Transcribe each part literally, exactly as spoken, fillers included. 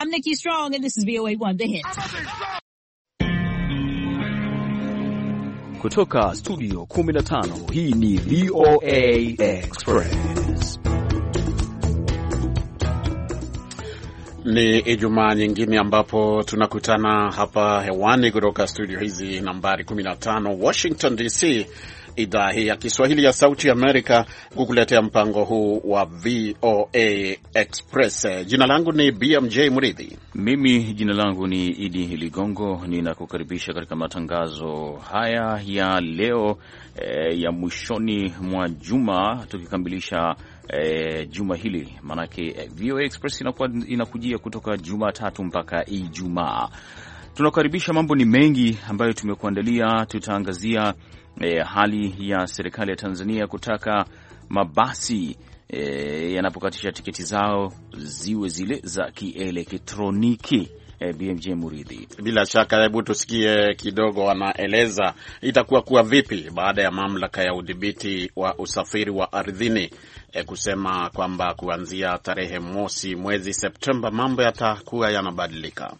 I'm Nikki Strong and this is V O A one The Hit. Kutoka studio kumi na tano, hii ni V O A Express. Ni Ijumaa nyingine ambapo tunakutana hapa hewani kutoka studio hizi nambari kumi na tano Washington D C, idhaa hii ya Kiswahili ya Sauti Amerika, kukuletea mpango huu wa V O A Express. Jina langu ni B M J Muridhi. Mimi jina langu ni Idi Ligongo, ninakukaribisha katika matangazo haya ya leo e, ya mwishoni mwa juma, tukikamilisha e, juma hili. Manake V O A Express inakuwa inakujia kutoka Jumatatu mpaka Ijumaa. Tunakaribisha, mambo ni mengi ambayo tumekuandalia. Tutaangazia E, hali ya serikali ya Tanzania kutaka mabasi e, yanapokatisha tiketi zao ziwe zile za kielektroniki. E, B M J Muridhi, bila shaka, hebu tusikie kidogo wanaeleza itakuwa kuwa vipi baada ya mamlaka ya udhibiti wa usafiri wa ardhini e, kusema kwamba kuanzia tarehe mosi mwezi Septemba mambo yatakuwa yanabadilika.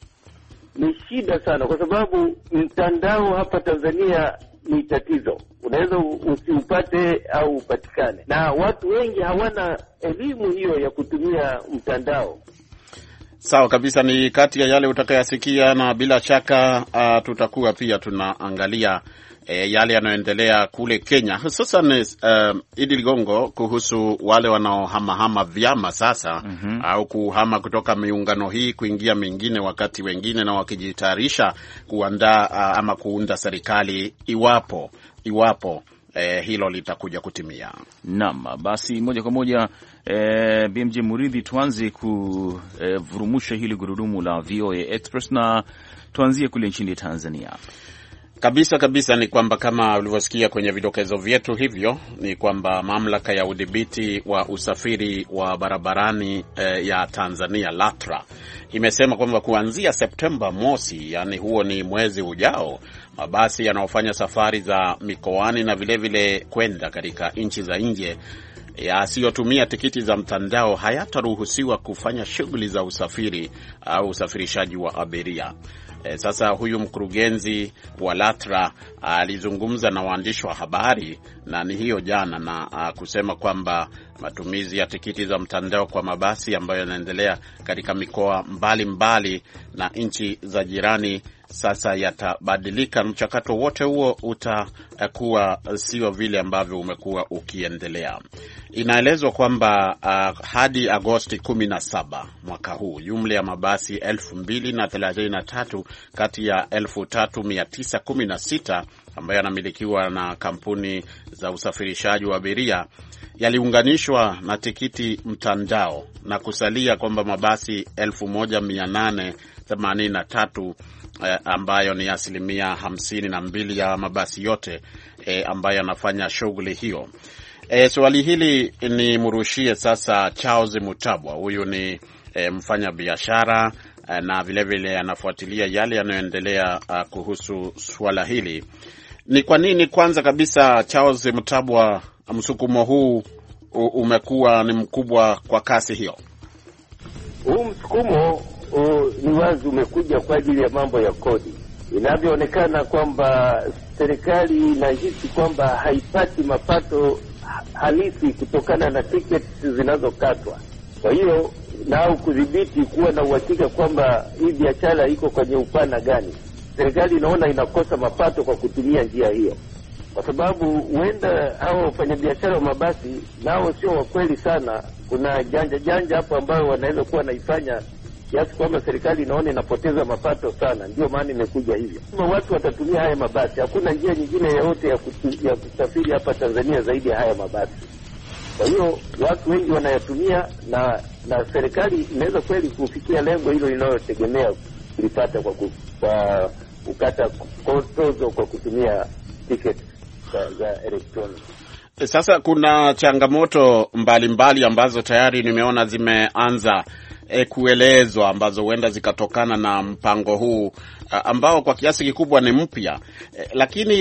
Ni shida sana kwa sababu mtandao hapa Tanzania ni tatizo. Unaweza usiupate au upatikane, na watu wengi hawana elimu hiyo ya kutumia mtandao. Sawa kabisa, ni kati ya yale utakayasikia, na bila shaka uh, tutakuwa pia tunaangalia E, yale yanayoendelea kule Kenya, hususan uh, Idi Ligongo, kuhusu wale wanaohamahama vyama sasa, mm-hmm. au kuhama kutoka miungano hii kuingia mingine, wakati wengine na wakijitayarisha kuandaa uh, ama kuunda serikali iwapo iwapo eh, hilo litakuja kutimia. Naam, basi moja kwa moja eh, B M J Muridhi, tuanze kuvurumusha eh, hili gurudumu la V O A Express na tuanzie kule nchini Tanzania. Kabisa kabisa, ni kwamba kama ulivyosikia kwenye vidokezo vyetu hivyo, ni kwamba mamlaka ya udhibiti wa usafiri wa barabarani eh, ya Tanzania LATRA imesema kwamba kuanzia Septemba mosi, yani huo ni mwezi ujao, mabasi yanayofanya safari za mikoani na vile vile kwenda katika nchi za nje yasiyotumia tikiti za mtandao hayataruhusiwa kufanya shughuli za usafiri au usafirishaji wa abiria. E, sasa huyu mkurugenzi wa LATRA alizungumza na waandishi wa habari, na ni hiyo jana, na a, kusema kwamba matumizi ya tikiti za mtandao kwa mabasi ambayo yanaendelea katika mikoa mbalimbali na nchi za jirani sasa yatabadilika. Mchakato wote huo utakuwa sio vile ambavyo umekuwa ukiendelea. Inaelezwa kwamba uh, hadi Agosti kumi na saba mwaka huu, jumla ya mabasi elfu mbili na thelathini na tatu kati ya elfu tatu mia tisa kumi na sita ambayo yanamilikiwa na kampuni za usafirishaji wa abiria yaliunganishwa na tikiti mtandao, na kusalia kwamba mabasi elfu moja mia nane themanini na tatu eh, ambayo ni asilimia hamsini na mbili ya mabasi yote eh, ambayo yanafanya shughuli hiyo. E, swali hili ni murushie sasa Charles Mutabwa. Huyu ni e, mfanya biashara e, na vile vile anafuatilia yale yanayoendelea kuhusu swala hili. Ni kwa nini, kwanza kabisa, Charles Mutabwa, msukumo huu umekuwa ni mkubwa kwa kasi hiyo? Huu msukumo uh, ni wazi umekuja kwa ajili ya mambo ya kodi. Inavyoonekana kwamba serikali inahisi kwamba haipati mapato halisi kutokana na tickets zinazokatwa. Kwa hiyo nao kudhibiti, kuwa na uhakika kwamba hii biashara iko kwenye upana gani. Serikali inaona inakosa mapato kwa kutumia njia hiyo, kwa sababu huenda hao wafanyabiashara wa mabasi nao sio wa kweli sana. Kuna janja janja hapo ambayo wanaweza kuwa naifanya kiasi kwamba serikali inaona inapoteza mapato sana, ndio maana imekuja hivyo. Kama watu watatumia haya mabasi, hakuna njia nyingine yoyote ya, ya kusafiri hapa Tanzania zaidi ya haya mabasi. Kwa hiyo watu wengi wanayatumia, na na serikali inaweza kweli kufikia lengo hilo linalotegemea kulipata kwa, kwa ukata tozo kwa kutumia ticket za, za electronic. Sasa kuna changamoto mbalimbali mbali ambazo tayari nimeona zimeanza E, kuelezwa, ambazo huenda zikatokana na mpango huu ambao kwa kiasi kikubwa ni mpya, e, lakini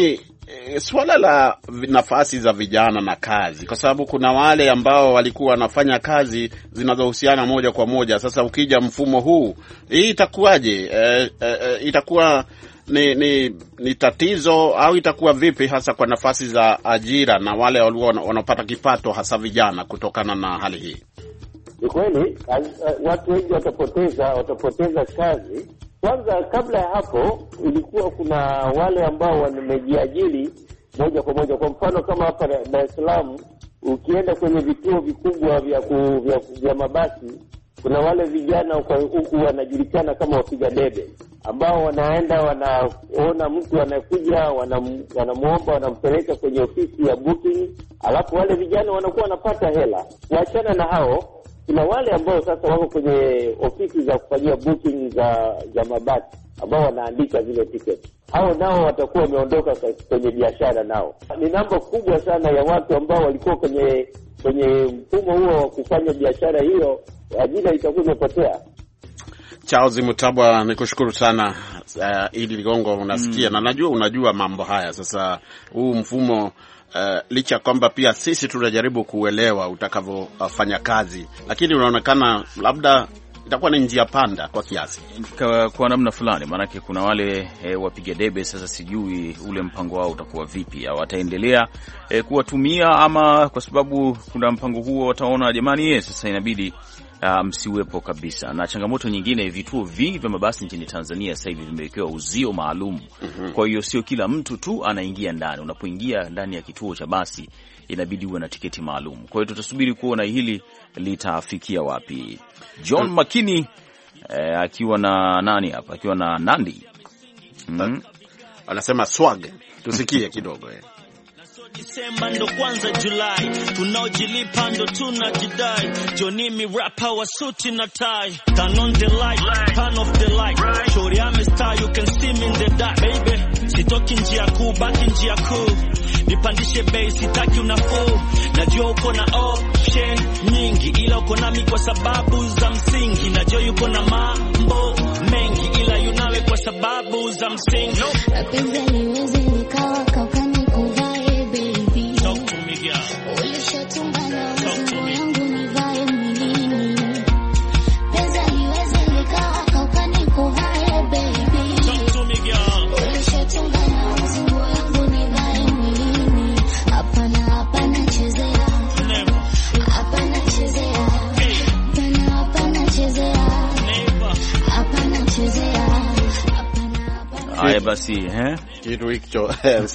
E, swala la nafasi za vijana na kazi, kwa sababu kuna wale ambao walikuwa wanafanya kazi zinazohusiana moja kwa moja. Sasa ukija mfumo huu, hii itakuwaje? E, e, itakuwa ni, ni ni tatizo au itakuwa vipi hasa kwa nafasi za ajira na wale walio wanapata kipato, hasa vijana, kutokana na hali hii? Ni kweli watu wengi watapoteza watapoteza kazi. Kwanza, kabla ya hapo, ilikuwa kuna wale ambao wamejiajiri moja kwa moja. Kwa mfano kama hapa Dar es Salaam, ukienda kwenye vituo vikubwa vya ku, vya, vya mabasi, kuna wale vijana huku wanajulikana kama wapiga debe, ambao wanaenda wanaona mtu anakuja, wanamuomba, wanampeleka kwenye ofisi ya booking, alafu wale vijana wanakuwa wanapata hela. Kuachana na hao, kuna wale ambao sasa wako kwenye ofisi za kufanyia booking za za mabasi, ambao wanaandika zile tiketi. Hao nao watakuwa wameondoka kwenye biashara. Nao ni namba kubwa sana ya watu ambao walikuwa kwenye kwenye mfumo huo wa kufanya biashara hiyo, ajira itakuwa imepotea. Charles Mutabwa, nikushukuru sana. Uh, Idi Ligongo, unasikia mm. na najua unajua mambo haya. Sasa huu mfumo Uh, licha kwamba pia sisi tunajaribu kuelewa utakavyofanya kazi, lakini unaonekana labda itakuwa ni njia panda kwa kiasi, kwa, kwa namna fulani. Maanake kuna wale e, wapiga debe. Sasa sijui ule mpango wao utakuwa vipi, au wataendelea e, kuwatumia, ama kwa sababu kuna mpango huo wataona jamani, yeye sasa inabidi Uh, msiwepo kabisa. Na changamoto nyingine, vituo vingi vya mabasi nchini Tanzania sasa hivi vimewekewa uzio maalum. Mm-hmm. Kwa hiyo sio kila mtu tu anaingia ndani. Unapoingia ndani ya kituo cha basi inabidi uwe na tiketi maalum. Kwa hiyo tutasubiri kuona hili litafikia wapi. John mm. Makini eh, akiwa na nani hapa? Akiwa na Nandi. Mm. Anasema swag. Tusikie kidogo eh. Disemba ndo kwanza Julai, tunaojilipa ndo tunajidai. Johnny mi rapper wa suti na tie, turn on the light, turn off the light. Shorty I'm a star, you can see me in the dark, baby. Sitoki njia kuu, baki njia kuu. Nipandishe bei, sitaki unafuu. Najua uko na option nyingi, ila uko nami kwa sababu za msingi. Najua yuko na mambo mengi, ila yunawe kwa sababu za msingi. Napenda niweze nikawa kakani Haya basi, eh? Kitu hicho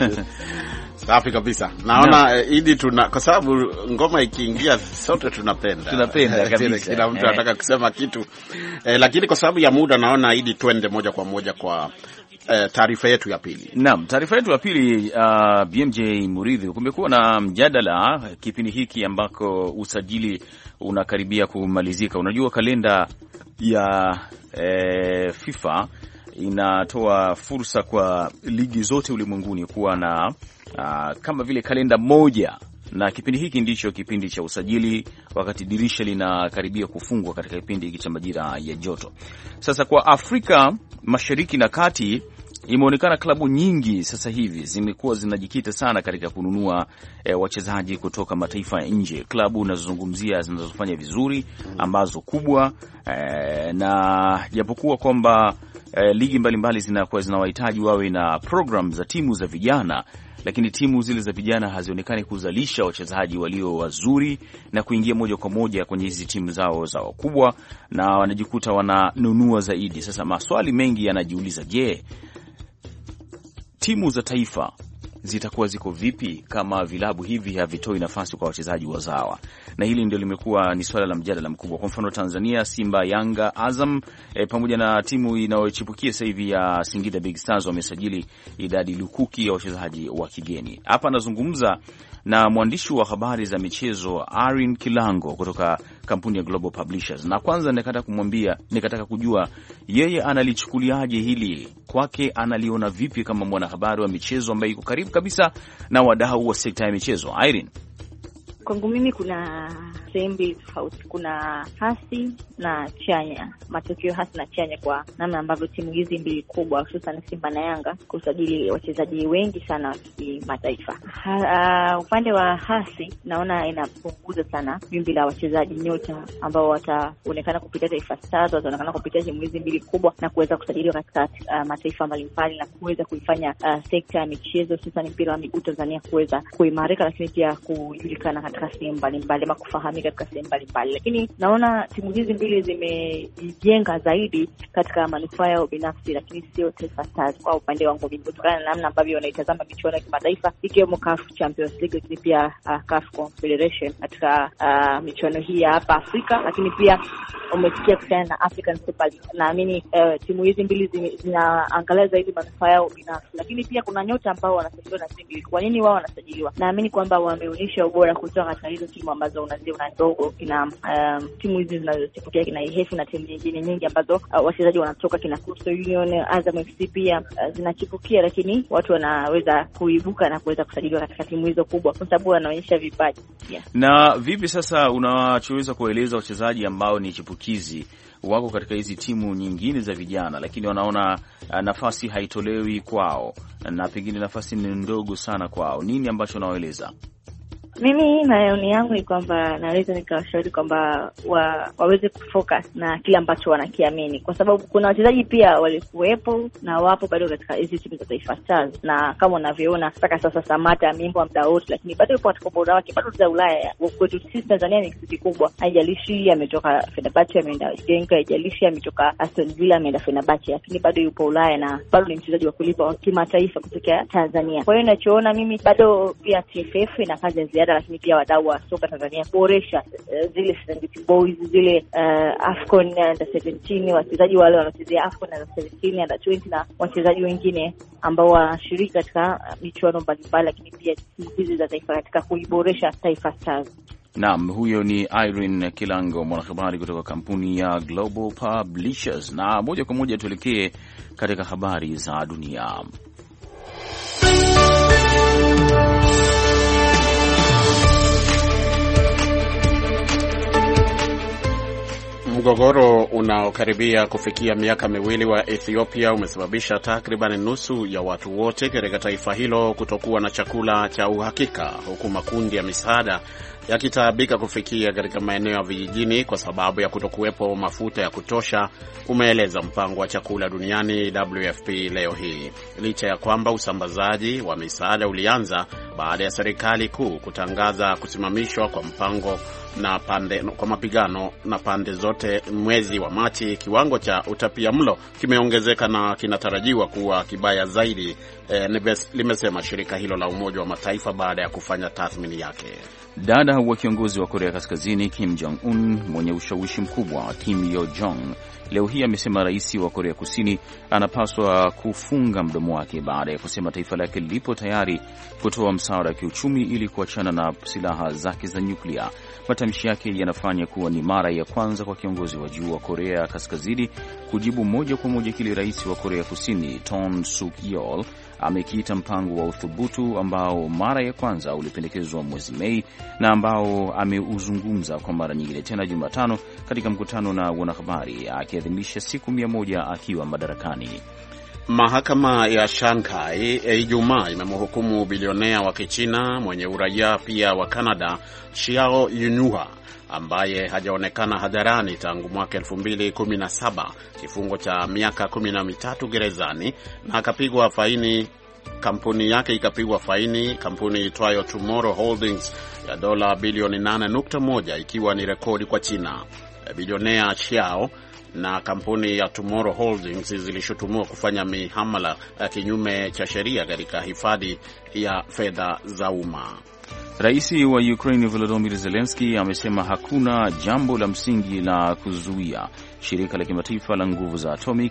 safi kabisa. Naona no. Idi tuna, kwa sababu ngoma ikiingia sote tunapenda. Tunapenda kabisa. Kila mtu anataka eh. kusema kitu. Eh, lakini kwa sababu ya muda naona Idi twende moja kwa moja kwa eh, taarifa yetu ya pili. Naam, taarifa yetu ya pili, uh, B M J Muridhi, kumekuwa na mjadala kipindi hiki ambako usajili unakaribia kumalizika. Unajua kalenda ya eh, FIFA inatoa fursa kwa ligi zote ulimwenguni kuwa na uh, kama vile kalenda moja, na kipindi hiki ndicho kipindi cha usajili wakati dirisha linakaribia kufungwa katika kipindi hiki cha majira ya joto. Sasa kwa Afrika Mashariki na Kati, imeonekana klabu nyingi sasa hivi zimekuwa zinajikita sana katika kununua e, wachezaji kutoka mataifa ya nje. Klabu unazozungumzia zinazofanya vizuri ambazo kubwa e, na japokuwa kwamba e, ligi mbalimbali zinakuwa zinawahitaji wawe na program za timu za vijana, lakini timu zile za vijana hazionekani kuzalisha wachezaji walio wazuri na kuingia moja kwa moja kwenye hizi timu zao za wakubwa, na wanajikuta wananunua zaidi. Sasa maswali mengi yanajiuliza, je, timu za taifa zitakuwa ziko vipi kama vilabu hivi havitoi nafasi kwa wachezaji wazawa? Na hili ndio limekuwa ni swala la mjadala mkubwa. Kwa mfano Tanzania, Simba, Yanga, Azam e, pamoja na timu inayochipukia sasa hivi ya Singida Big Stars wamesajili idadi lukuki ya wachezaji wa kigeni. Hapa nazungumza na mwandishi wa habari za michezo Arin Kilango kutoka kampuni ya Global Publishers. Na kwanza nikataka kumwambia, nikataka kujua yeye analichukuliaje hili, kwake analiona vipi kama mwanahabari wa michezo ambaye yuko karibu kabisa na wadau wa sekta ya michezo. Irene: kwangu mimi kuna sehemu mbili tofauti. Kuna hasi na chanya, matokeo hasi na chanya kwa namna ambavyo timu hizi mbili kubwa hususan Simba na Yanga kusajili wachezaji wengi sana wa kimataifa. Uh, upande wa hasi naona inapunguza sana wimbi la wachezaji nyota ambao wataonekana kupitia Taifa Stars, wataonekana kupitia timu hizi mbili kubwa na kuweza kusajiliwa katika uh, mataifa mbalimbali na kuweza kuifanya uh, sekta ya michezo hususan mpira wa miguu Tanzania kuweza kuimarika, lakini pia kujulikana katika sehemu mbalimbali ama kufahamika katika sehemu mbalimbali. Lakini naona timu hizi mbili zimejijenga zaidi katika manufaa yao binafsi, lakini sio Taifa Stars kwa upande wangu mimi, kutokana na namna ambavyo wanaitazama michuano ya kimataifa ikiwemo C A F Champions League, lakini pia uh, C A F Confederation katika uh, michuano hii ya hapa Afrika, lakini pia umesikia kutana na African Super League. Naamini uh, timu hizi mbili zinaangalia zaidi manufaa yao binafsi, lakini pia kuna nyota ambao wanasajiliwa na timu mbili. Kwa nini wao wanasajiliwa? Naamini kwamba wameonyesha ubora kutoka katika hizo timu ambazo unaziona ndogo, kina um, timu hizi zinazochipukia kina Ihefu na timu nyingine nyingi ambazo uh, wachezaji wanatoka kina Coastal Union, Azam F C pia uh, zinachipukia, lakini watu wanaweza kuibuka na kuweza kusajiliwa katika timu hizo kubwa kwa sababu wanaonyesha vipaji. Yeah. Na vipi sasa unachoweza kueleza wachezaji ambao ni chipukizi wako katika hizi timu nyingine za vijana, lakini wanaona uh, nafasi haitolewi kwao na pengine nafasi ni ndogo sana kwao, nini ambacho nawaeleza? Mimi maoni yangu ni kwamba naweza nikawashauri kwamba wa, waweze kufocus na kile ambacho wanakiamini, kwa sababu kuna wachezaji pia walikuwepo na wapo bado katika hizi timu za Taifa Stars, na kama unavyoona mpaka sasa Samata ameimbwa muda wote, lakini bado yupo katika ubora wake, bado za Ulaya. Kwetu sisi Tanzania ni kitu kikubwa, haijalishi ametoka Fenerbahce ameenda Genk, haijalishi ametoka Aston Villa ameenda Fenerbahce, lakini bado yupo Ulaya na bado ni mchezaji wa kulipa wa kimataifa kutoka Tanzania. Kwa hiyo ninachoona mimi bado pia T F F ina kazi ya ziada, lakini pia wadau wa soka Tanzania kuboresha uh, zile Serengeti Boys, zile uh, Afcon under seventeen, wachezaji wale wanaochezea Afcon under seventeen, under twenty na wachezaji wengine ambao wanashiriki katika uh, michuano mbalimbali, lakini pia hizi za taifa katika kuiboresha Taifa Stars. Naam, huyo ni Irene Kilango, mwanahabari kutoka kampuni ya Global Publishers, na moja kwa moja tuelekee katika habari za dunia. Mgogoro unaokaribia kufikia miaka miwili wa Ethiopia umesababisha takriban nusu ya watu wote katika taifa hilo kutokuwa na chakula cha uhakika, huku makundi ya misaada yakitaabika kufikia katika maeneo ya vijijini kwa sababu ya kutokuwepo mafuta ya kutosha, umeeleza mpango wa chakula duniani W F P leo hii. Licha ya kwamba usambazaji wa misaada ulianza baada ya serikali kuu kutangaza kusimamishwa kwa mpango na pande kwa mapigano na pande zote mwezi wa Machi, kiwango cha utapiamlo kimeongezeka na kinatarajiwa kuwa kibaya zaidi, eh, limesema shirika hilo la Umoja wa Mataifa baada ya kufanya tathmini yake. Dada wa kiongozi wa Korea Kaskazini Kim Jong Un mwenye ushawishi mkubwa Kim Yo Jong leo hii amesema rais wa Korea Kusini anapaswa kufunga mdomo wake baada ya kusema taifa lake lipo tayari kutoa msaada wa kiuchumi ili kuachana na silaha zake za nyuklia. Matamshi yake yanafanya kuwa ni mara ya kwanza kwa kiongozi wa juu wa Korea Kaskazini kujibu moja kwa moja kile rais wa Korea Kusini Ton Suk-yeol amekiita mpango wa uthubutu ambao mara ya kwanza ulipendekezwa mwezi Mei na ambao ameuzungumza kwa mara nyingine tena Jumatano katika mkutano na wanahabari akiadhimisha siku mia moja akiwa madarakani. Mahakama ya Shanghai Ijumaa imemhukumu bilionea wa Kichina mwenye uraia pia wa Canada Xiao Yunhua ambaye hajaonekana hadharani tangu mwaka elfu mbili kumi na saba kifungo cha miaka kumi na mitatu gerezani na akapigwa faini. Kampuni yake ikapigwa faini, kampuni itwayo Tomorrow Holdings, ya dola bilioni nane nukta moja, ikiwa ni rekodi kwa China. Bilionea Xiao na kampuni ya Tomorrow Holdings zilishutumiwa kufanya mihamala kinyume cha sheria katika hifadhi ya fedha za umma. Rais wa Ukraine Volodymyr Zelensky amesema hakuna jambo la msingi la kuzuia shirika la kimataifa la nguvu za atomic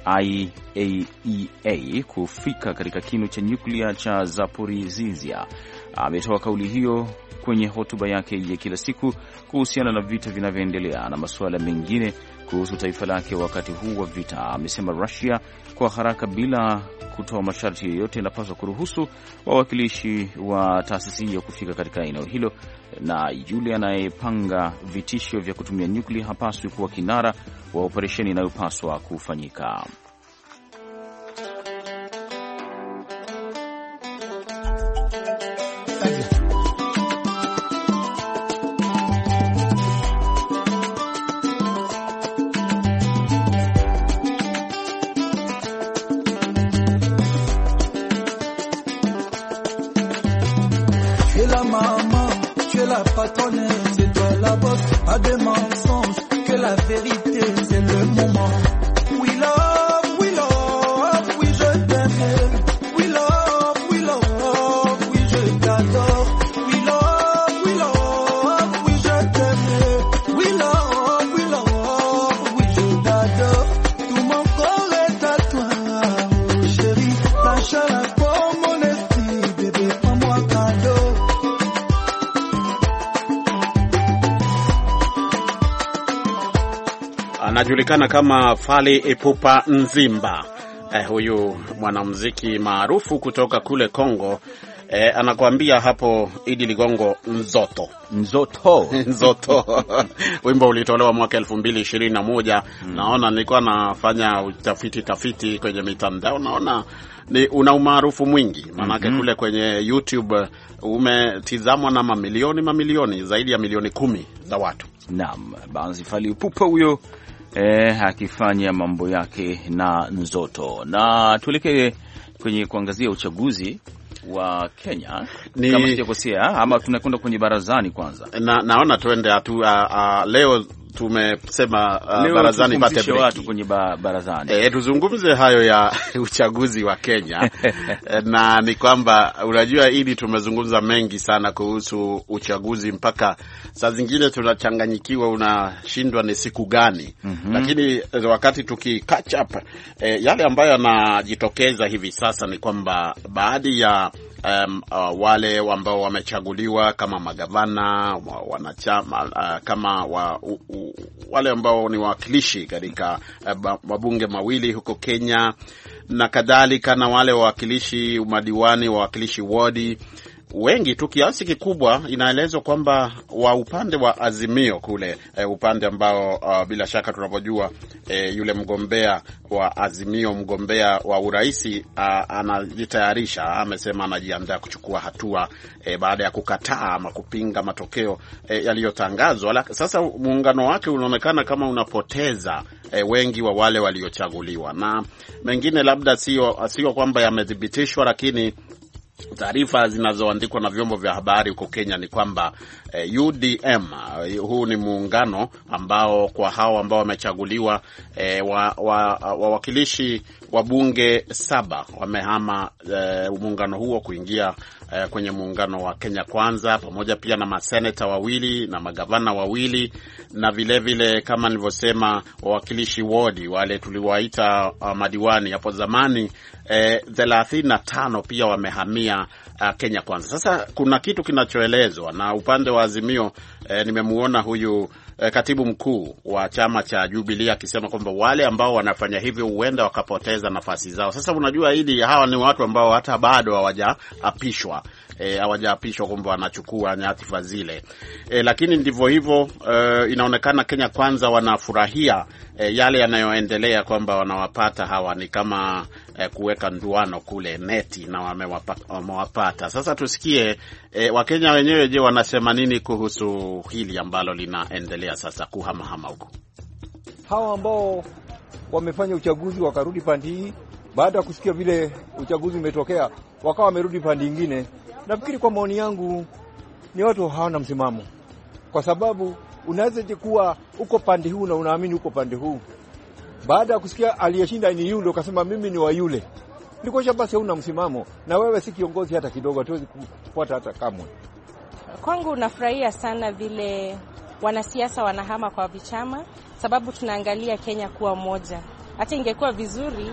I A E A kufika katika kinu cha nyuklia cha Zaporizhia. Ametoa kauli hiyo kwenye hotuba yake ya kila siku kuhusiana na vita vinavyoendelea na masuala mengine kuhusu taifa lake wakati huu wa vita. Amesema Russia kwa haraka bila kutoa masharti yoyote inapaswa kuruhusu wawakilishi wa taasisi hiyo kufika katika eneo hilo, na yule anayepanga vitisho vya kutumia nyuklia hapaswi kuwa kinara wa operesheni inayopaswa kufanyika. Anajulikana kama Fally Ipupa Nzimba. Eh, huyu mwanamuziki maarufu kutoka kule Kongo. Eh, anakuambia hapo Idi Ligongo, Nzoto. Nzoto. Nzoto. Wimbo ulitolewa mwaka elfu mbili ishirini na moja. Hmm. Naona nilikuwa nafanya utafiti tafiti kwenye mitandao. Naona ni una umaarufu mwingi. Maanake mm-hmm. kule kwenye YouTube umetizamwa na mamilioni mamilioni, zaidi ya milioni kumi za watu. Naam, basi Fally Ipupa huyo eh, akifanya mambo yake na Nzoto. Na tuelekee kwenye kuangazia uchaguzi wa Kenya. Ni... kama sijakosea, ama tunakwenda kwenye barazani kwanza. Na, naona tuende atu, uh, uh, leo tumesema uh, barazani pate watu kwenye ba, barazani. Eh, tuzungumze hayo ya uchaguzi wa Kenya. Na ni kwamba unajua ili tumezungumza mengi sana kuhusu uchaguzi mpaka saa zingine tunachanganyikiwa, unashindwa ni siku gani. Mm-hmm. Lakini wakati tuki catch up eh, yale ambayo yanajitokeza hivi sasa ni kwamba baadhi ya Um, uh, wale ambao wamechaguliwa kama magavana wanachama uh, kama wa, uh, uh, wale ambao ni wawakilishi katika uh, mabunge mawili huko Kenya na kadhalika, na wale wawakilishi madiwani, wawakilishi wadi, wengi tu kiasi kikubwa inaelezwa kwamba wa upande wa Azimio kule eh, upande ambao uh, bila shaka tunapojua eh, yule mgombea wa Azimio, mgombea wa uraisi uh, anajitayarisha, amesema anajiandaa kuchukua hatua eh, baada ya kukataa ama kupinga matokeo eh, yaliyotangazwa. Sasa muungano wake unaonekana kama unapoteza eh, wengi wa wale waliochaguliwa, na mengine labda sio sio kwamba yamethibitishwa, lakini taarifa zinazoandikwa na vyombo vya habari huko Kenya ni kwamba eh, U D M uh, huu ni muungano ambao kwa hao ambao wamechaguliwa eh, wawakilishi wa, wa wa bunge saba wamehama eh, muungano huo kuingia eh, kwenye muungano wa Kenya Kwanza, pamoja pia na maseneta wawili na magavana wawili, na vile vile kama nilivyosema wawakilishi wadi wale tuliwaita uh, madiwani hapo zamani eh, thelathini na tano pia wamehamia uh, Kenya Kwanza. Sasa kuna kitu kinachoelezwa na upande wa Azimio. Eh, nimemuona huyu eh, katibu mkuu wa chama cha Jubilee akisema kwamba wale ambao wanafanya hivyo huenda wakapoteza nafasi zao. Sasa unajua hili, hawa ni watu ambao hata bado hawajaapishwa eh, hawajaapishwa kwamba wanachukua nyadhifa zile. Eh, lakini ndivyo hivyo, eh, inaonekana Kenya Kwanza wanafurahia eh, yale yanayoendelea kwamba wanawapata hawa ni kama eh, kuweka nduano kule neti na wamewapata, wamewapata. Sasa tusikie eh, Wakenya wenyewe je wanasema nini kuhusu hili ambalo linaendelea sasa kuhamahama huko. Hawa ambao wamefanya uchaguzi wakarudi pande hii, baada ya kusikia vile uchaguzi umetokea wakawa wamerudi pande nyingine, nafikiri kwa maoni yangu ni watu hawana msimamo. Kwa sababu unaweza kuwa uko pande huu na unaamini uko pande huu, baada ya kusikia aliyeshinda ni yule ukasema mimi ni wa yule, ndiko basi huna msimamo na wewe si kiongozi hata kidogo, hatuwezi kufuata hata kamwe. Kwangu nafurahia sana vile wanasiasa wanahama kwa vichama, sababu tunaangalia Kenya kuwa moja. Hata ingekuwa vizuri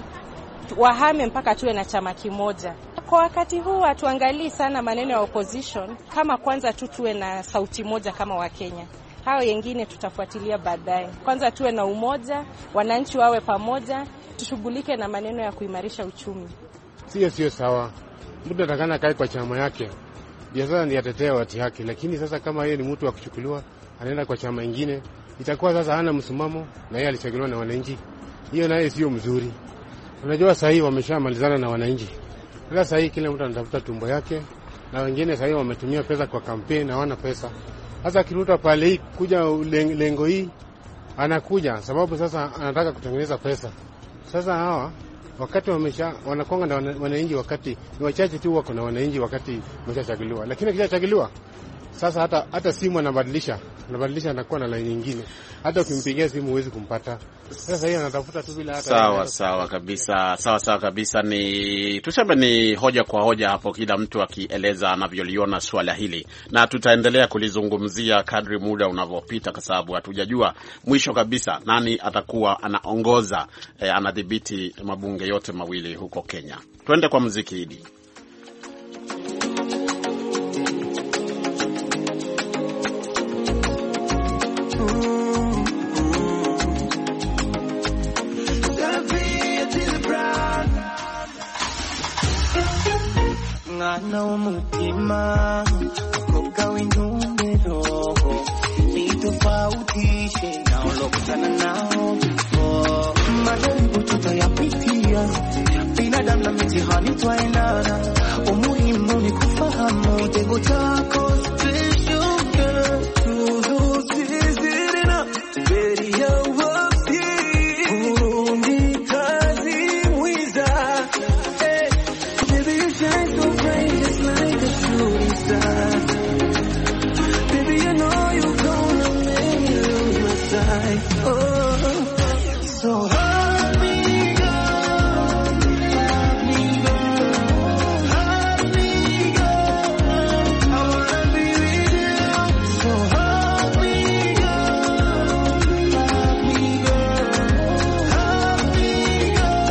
wahame mpaka tuwe na chama kimoja. Kwa wakati huu hatuangalii sana maneno ya opposition, kama kwanza tu tuwe na sauti moja kama wa Kenya. Hao wengine tutafuatilia baadaye. Kwanza tuwe na umoja, wananchi wawe pamoja, tushughulike na maneno ya kuimarisha uchumi. Sio sio sawa. Mtu atakana kae kwa chama yake. Biashara ni yatetea watu yake, lakini sasa kama yeye ni mtu wa kuchukuliwa, anaenda kwa chama kingine, itakuwa sasa hana msimamo na yeye alichaguliwa na wananchi. Hiyo naye sio mzuri. Unajua sasa hivi wameshamalizana na wananchi. Sasa sasa hivi kila mtu anatafuta tumbo yake, na wengine sasa hivi wametumia pesa kwa kampeni na hawana pesa. Sasa kiruta pale hii kuja lengo hii anakuja sababu sasa anataka kutengeneza pesa. Sasa hawa wakati wamesha wanakonga na wananchi, wakati ni wachache tu wako na wananchi wakati wameshachaguliwa, lakini kishachaguliwa sasa hata hata simu anabadilisha anabadilisha anakuwa na line nyingine, hata ukimpigia simu huwezi kumpata. Sasa yeye anatafuta tu bila hata. Sawa sawa kabisa, sawa sawa kabisa. Ni tuseme ni hoja kwa hoja hapo, kila mtu akieleza anavyoliona swala hili, na tutaendelea kulizungumzia kadri muda unavyopita, kwa sababu hatujajua mwisho kabisa nani atakuwa anaongoza eh, anadhibiti mabunge yote mawili huko Kenya. Twende kwa muziki hili. Ngana umutima koka winumero nitofautishe na ulokutana nao madongo tutayapitia binadamu na mitihani twaendana umuhimu ni kufahamu tego chako special girl tuzuzizirina very happy urundi kazi mwiza hey baby you shine so bright just like a shooting star baby you know you're gonna make me lose my sight oh so hurt me girl hurt me girl hurt me girl I wanna be with you so hurt me girl hurt me girl hurt me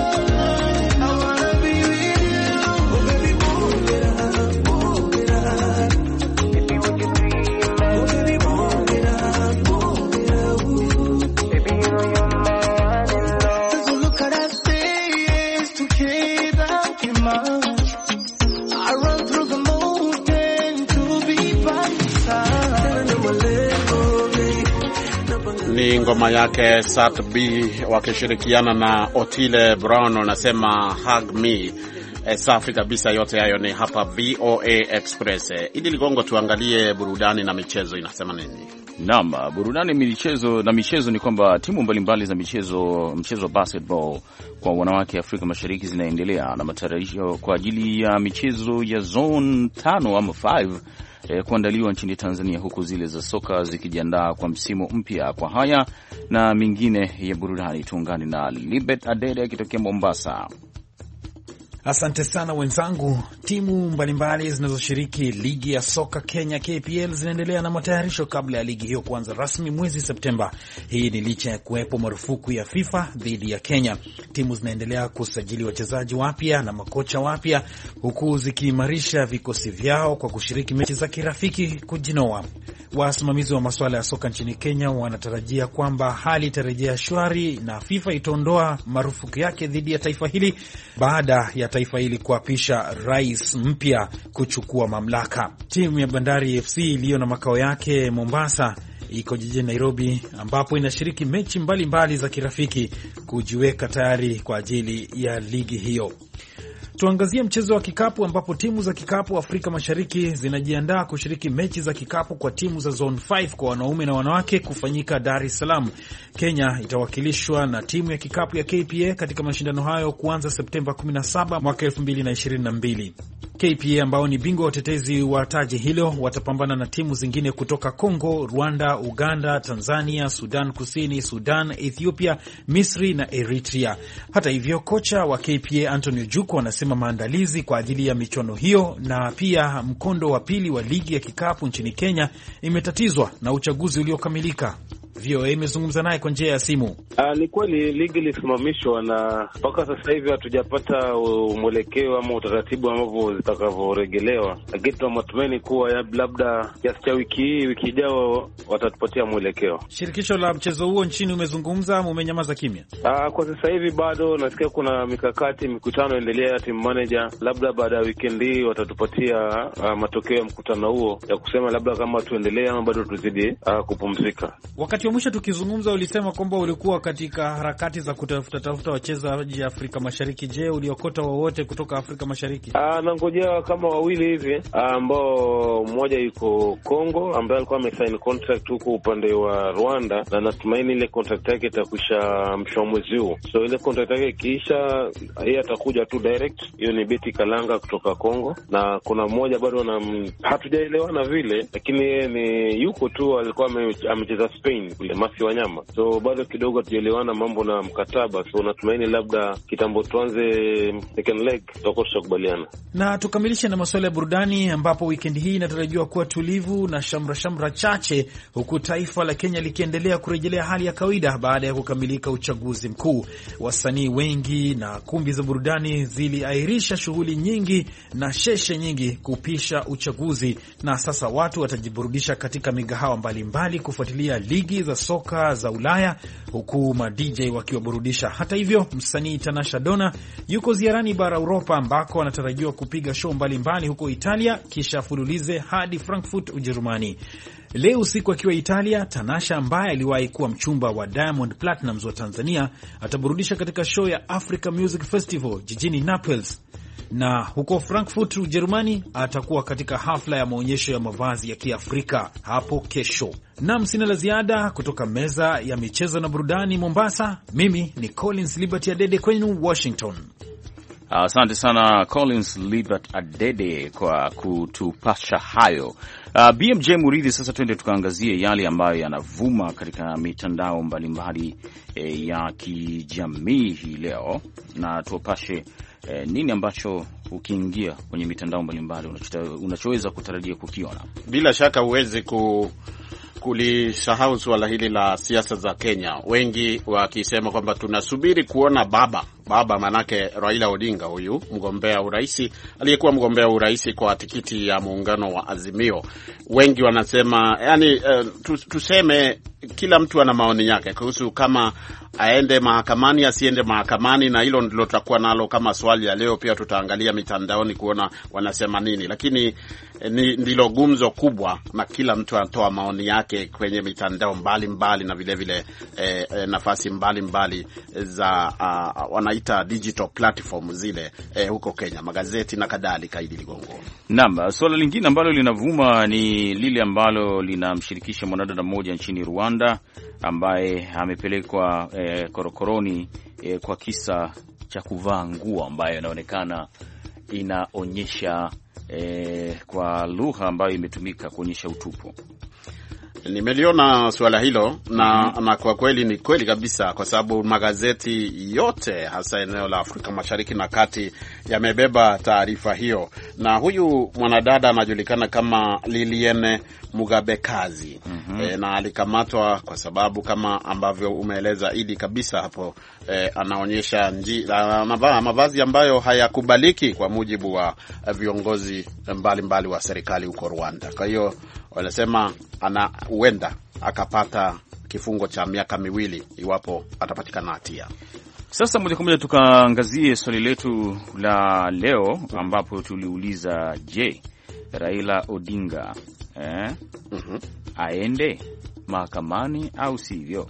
girl I wanna be with you oh baby move it up move it up baby what you dream oh baby move it up move it up baby you know you're mine and love so look at that face together in my I run through the mountain to be by your side never let go baby Ni ngoma yake Sat B wakishirikiana na Otile Brown, wanasema Hug Me. E, safi kabisa. Yote hayo ni hapa V O A Express. E, Idi Ligongo, tuangalie burudani na michezo inasema nini? Naam, burudani michezo na michezo ni kwamba timu mbalimbali za michezo mchezo wa basketball kwa wanawake Afrika Mashariki zinaendelea na matarajio kwa ajili ya michezo ya zone tano ama tano eh, kuandaliwa nchini Tanzania, huku zile za soka zikijiandaa kwa msimu mpya. Kwa haya na mingine ya burudani, tuungane na Libet Adede akitokea Mombasa. Asante sana wenzangu. Timu mbalimbali zinazoshiriki ligi ya soka Kenya K P L zinaendelea na matayarisho kabla ya ligi hiyo kuanza rasmi mwezi Septemba. Hii ni licha ya kuwepo marufuku ya FIFA dhidi ya Kenya. Timu zinaendelea kusajili wachezaji wapya na makocha wapya, huku zikiimarisha vikosi vyao kwa kushiriki mechi za kirafiki kujinoa. Wasimamizi wa masuala ya soka nchini Kenya wanatarajia kwamba hali itarejea shwari na FIFA itaondoa marufuku yake dhidi ya taifa hili baada ya taifa hili kuapisha rais mpya kuchukua mamlaka. Timu ya Bandari F C iliyo na makao yake Mombasa iko jijini Nairobi, ambapo inashiriki mechi mbalimbali mbali za kirafiki kujiweka tayari kwa ajili ya ligi hiyo. Tuangazie mchezo wa kikapu, ambapo timu za kikapu Afrika Mashariki zinajiandaa kushiriki mechi za kikapu kwa timu za Zone tano kwa wanaume na wanawake kufanyika Dar es Salaam. Kenya itawakilishwa na timu ya kikapu ya K P A katika mashindano hayo kuanza Septemba kumi na saba mwaka elfu mbili na ishirini na mbili. K P A ambao ni bingwa watetezi wa taji hilo watapambana na timu zingine kutoka Kongo, Rwanda, Uganda, Tanzania, Sudan Kusini, Sudan, Ethiopia, Misri na Eritrea. Hata hivyo, kocha wa K P A Anthony Juko anasema maandalizi kwa ajili ya michuano hiyo na pia mkondo wa pili wa ligi ya kikapu nchini Kenya imetatizwa na uchaguzi uliokamilika. V O A imezungumza naye kwa njia ya simu. Ah, ni kweli ligi ilisimamishwa na mpaka sasa hivi hatujapata mwelekeo ama utaratibu ambavyo zitakavyoregelewa, lakini tuna matumaini kuwa labda kiasi cha wiki hii, wiki ijayo watatupatia mwelekeo. Shirikisho la mchezo huo nchini umezungumza au umenyamaza kimya? Ah, kwa sasa hivi bado nasikia kuna mikakati, mikutano endelea ya team manager, labda baada ya weekend hii watatupatia uh, matokeo ya mkutano huo ya kusema labda kama tuendelee ama bado tuzidi uh, kupumzika. Wakati wa mwisho tukizungumza ulisema kwamba ulikuwa katika harakati za kutafuta tafuta wachezaji Afrika Mashariki. Je, uliokota wowote kutoka Afrika Mashariki? Ah, nangojea kama wawili hivi ambao mmoja yuko Kongo ambaye alikuwa amesign contract huko upande wa Rwanda, na natumaini ile contract yake itakwisha mwisho mwezi huu. So ile contract yake ikiisha, yeye atakuja tu direct. Hiyo ni Beti Kalanga kutoka Kongo, na kuna mmoja bado na hatujaelewana vile, lakini yeye ni yuko tu, alikuwa amecheza Spain kule Masi Wanyama. So bado kidogo hatujaelewana mambo na mkataba. So natumaini labda kitambo tuanze second leg tutakuwa tutakubaliana. Na tukamilishe na masuala ya burudani, ambapo weekend hii inatarajiwa kuwa tulivu na shamra shamra chache, huku taifa la Kenya likiendelea kurejelea hali ya kawaida baada ya kukamilika uchaguzi mkuu. Wasanii wengi na kumbi za burudani ziliahirisha shughuli nyingi na sheshe nyingi kupisha uchaguzi, na sasa watu watajiburudisha katika migahawa mbalimbali kufuatilia ligi za soka za Ulaya, huku ma D J wakiwaburudisha. Hata hivyo, msanii Tanasha Donna yuko ziarani bara Europa, ambako anatarajiwa kupiga show mbalimbali huko Italia kisha fululize hadi Frankfurt, Ujerumani. Leo usiku akiwa Italia, Tanasha ambaye aliwahi kuwa mchumba wa Diamond Platnumz wa Tanzania ataburudisha katika show ya Africa Music Festival jijini Naples, na huko Frankfurt, Ujerumani atakuwa katika hafla ya maonyesho ya mavazi ya Kiafrika hapo kesho. Naam, sina la ziada kutoka meza ya michezo na burudani Mombasa. Mimi ni Collins Liberty Adede kwenu Washington. Asante sana Collins Libert Adede kwa kutupasha hayo. Uh, B M J Muridhi, sasa twende tukaangazie yale ambayo yanavuma katika mitandao mbalimbali eh, ya kijamii hii leo, na tuwapashe eh, nini ambacho ukiingia kwenye mitandao mbalimbali unachoweza kutarajia kukiona. Bila shaka huwezi ku kulisahau suala hili la siasa za Kenya, wengi wakisema kwamba tunasubiri kuona baba baba manake Raila Odinga, huyu mgombea uraisi, aliyekuwa mgombea uraisi kwa tikiti ya muungano wa Azimio. Wengi wanasema yani, uh, tuseme kila mtu ana maoni yake kuhusu kama aende mahakamani asiende mahakamani, na hilo ndilo tutakuwa nalo kama swali ya leo. Pia tutaangalia mitandaoni kuona wanasema nini, lakini eh, ndilo gumzo kubwa, na kila mtu anatoa maoni yake kwenye mitandao mbali mbali, na vile vile eh, eh, nafasi mbali mbali za uh, wanaita digital platform zile eh, huko Kenya, magazeti na kadhalika. Idi Ligongo. Naam, swala lingine ambalo linavuma ni lile ambalo linamshirikisha mwanadada mmoja nchini Rwanda ambaye amepelekwa eh, korokoroni eh, kwa kisa cha kuvaa nguo ambayo inaonekana inaonyesha eh, kwa lugha ambayo imetumika kuonyesha utupu. Nimeliona swala hilo na, na kwa kweli ni kweli kabisa, kwa sababu magazeti yote hasa eneo la Afrika Mashariki na Kati yamebeba taarifa hiyo, na huyu mwanadada anajulikana kama Liliane Mugabekazi. Mm-hmm. E, na alikamatwa kwa sababu kama ambavyo umeeleza Idi kabisa hapo, e, anaonyesha nji, anavaa mavazi ambayo hayakubaliki kwa mujibu wa viongozi mbalimbali mbali wa serikali huko Rwanda. Kwa hiyo wanasema ana huenda akapata kifungo cha miaka miwili iwapo atapatikana hatia. Sasa moja kwa moja tukaangazie swali letu la leo, ambapo tuliuliza, je, Raila Odinga eh, uh-huh. aende mahakamani au sivyo?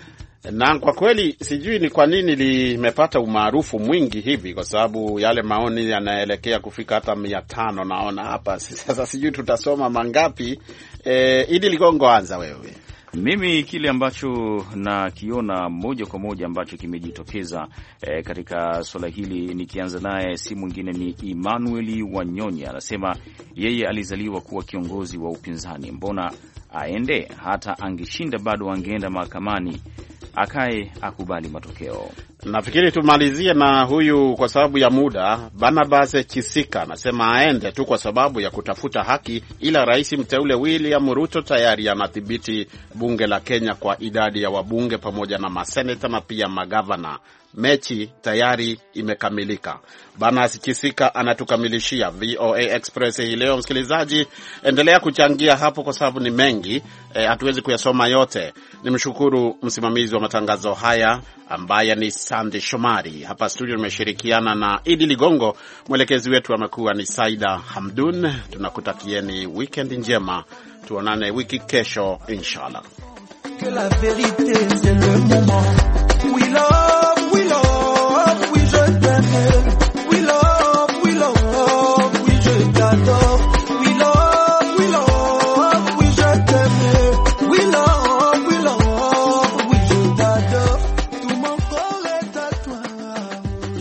Na kwa kweli sijui ni kwa nini limepata umaarufu mwingi hivi, kwa sababu yale maoni yanaelekea kufika hata mia tano naona hapa. Sasa sijui tutasoma mangapi. E, Idi Ligongo, anza wewe. Mimi kile ambacho nakiona moja kwa moja ambacho kimejitokeza e, katika swala hili, nikianza naye si mwingine ni Emmanuel Wanyonya. Anasema yeye alizaliwa kuwa kiongozi wa upinzani, mbona aende? Hata angeshinda bado angeenda mahakamani, akae akubali matokeo. Nafikiri tumalizie na huyu kwa sababu ya muda. Barnabas Chisika anasema aende tu kwa sababu ya kutafuta haki, ila rais mteule William Ruto tayari anadhibiti bunge la Kenya kwa idadi ya wabunge pamoja na maseneta na pia magavana. Mechi tayari imekamilika. Barnabas Chisika anatukamilishia V O A Express hii leo. Msikilizaji, endelea kuchangia hapo kwa sababu ni mengi, hatuwezi e, kuyasoma yote. Nimshukuru msimamizi wa matangazo haya ambaye ni Sandy Shomari. Hapa studio nimeshirikiana na Idi Ligongo, mwelekezi wetu amekuwa ni Saida Hamdun. Tunakutakieni weekend njema. Tuonane wiki kesho inshallah. Que la vérité c'est le moment. We love